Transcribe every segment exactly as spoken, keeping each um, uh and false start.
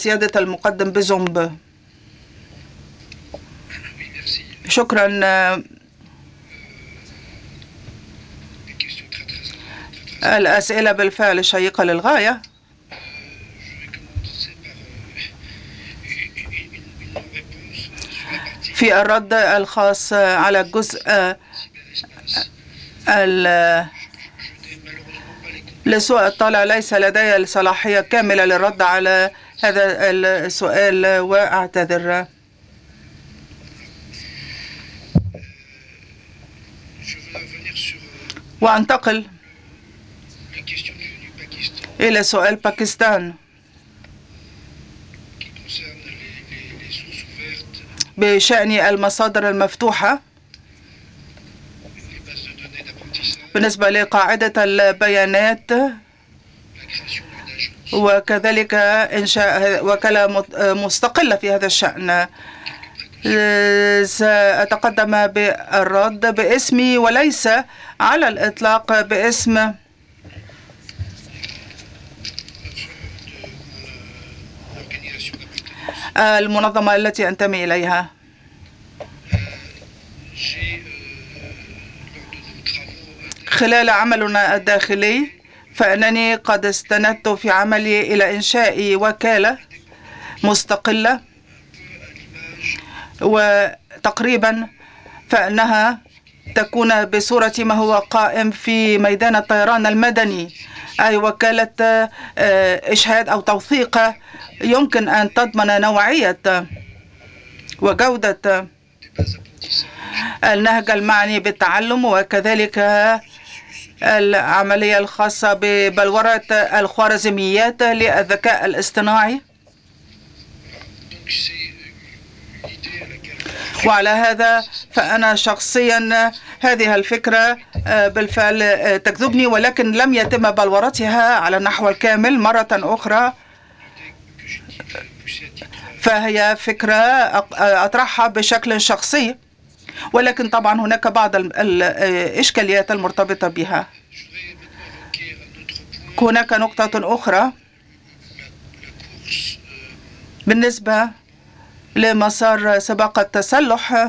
سيادة المقدم بزومب. شكرا. الأسئلة بالفعل شيقة للغاية. في الرد الخاص على الجزء لسوء الطالع، ليس لدي الصلاحية كاملة للرد على هذا السؤال وأعتذر. وأنتقل إلى سؤال باكستان بشأن المصادر المفتوحة بالنسبة لقاعدة البيانات، وكذلك إنشاء وكالة مستقلة في هذا الشأن. سأتقدم بالرد باسمي وليس على الإطلاق باسم المنظمة التي أنتمي إليها. خلال عملنا الداخلي فإنني قد استندت في عملي إلى إنشاء وكالة مستقلة، وتقريبا فإنها تكون بصورة ما هو قائم في ميدان الطيران المدني، أي وكالة إشهاد أو توثيق يمكن أن تضمن نوعية وجودة النهج المعني بالتعلم، وكذلك العملية الخاصة ببلورة الخوارزميات للذكاء الاصطناعي. وعلى هذا فأنا شخصيا هذه الفكرة بالفعل تجذبني، ولكن لم يتم بلورتها على النحو الكامل. مرة أخرى فهي فكرة أطرحها بشكل شخصي، ولكن طبعا هناك بعض الإشكاليات المرتبطة بها. هناك نقطة أخرى بالنسبة لمسار سباق التسلح،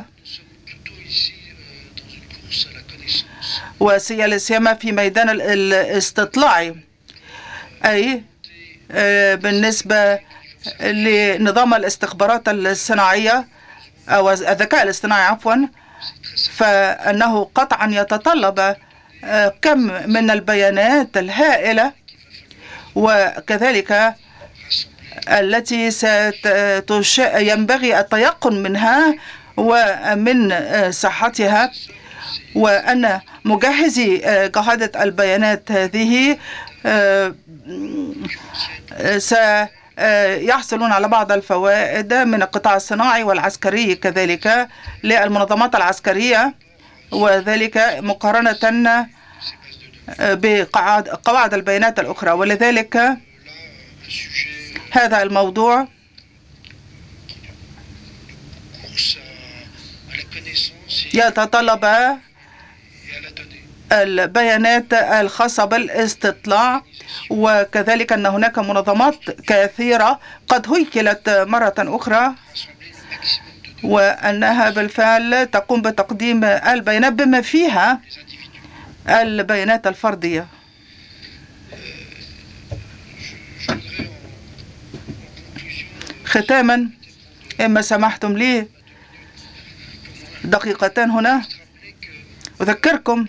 وسيا سيما في ميدان الاستطلاع، أي بالنسبة لنظام الاستخبارات الصناعية أو الذكاء الاصطناعي عفوا، فإنه قطعا يتطلب كم من البيانات الهائلة، وكذلك التي ينبغي التيقن منها ومن صحتها، وأن مجهزي قاعدة البيانات هذه سيحصلون على بعض الفوائد من القطاع الصناعي والعسكري كذلك للمنظمات العسكرية، وذلك مقارنة بقواعد البيانات الأخرى. ولذلك هذا الموضوع يتطلب البيانات الخاصة بالاستطلاع، وكذلك أن هناك منظمات كثيرة قد هيكلت مرة أخرى، وأنها بالفعل تقوم بتقديم البيانات بما فيها البيانات الفردية. ختاما، إما سمحتم لي دقيقتان هنا، أذكركم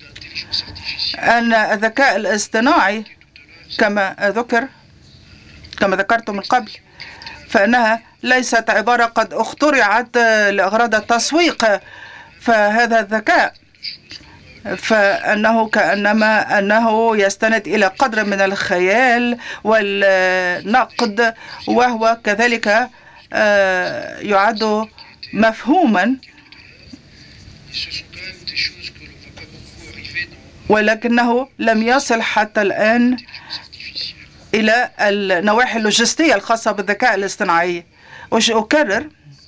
أن الذكاء الاصطناعي كما ذكر كما ذكرت من قبل فإنها ليست عبارة قد اخترعت لأغراض التسويق، فهذا الذكاء فأنه كأنما أنه يستند إلى قدر من الخيال والنقد، وهو كذلك يعد مفهوما، ولكنه لم يصل حتى الآن إلى النواحي اللوجستية الخاصة بالذكاء الاصطناعي. وأكرر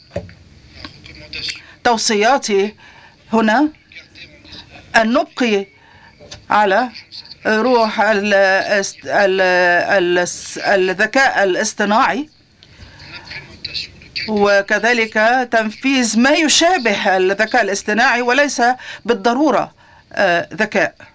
توصياتي هنا أن نبقي على روح الذكاء الاصطناعي وكذلك تنفيذ ما يشابه الذكاء الاصطناعي وليس بالضرورة ذكاء.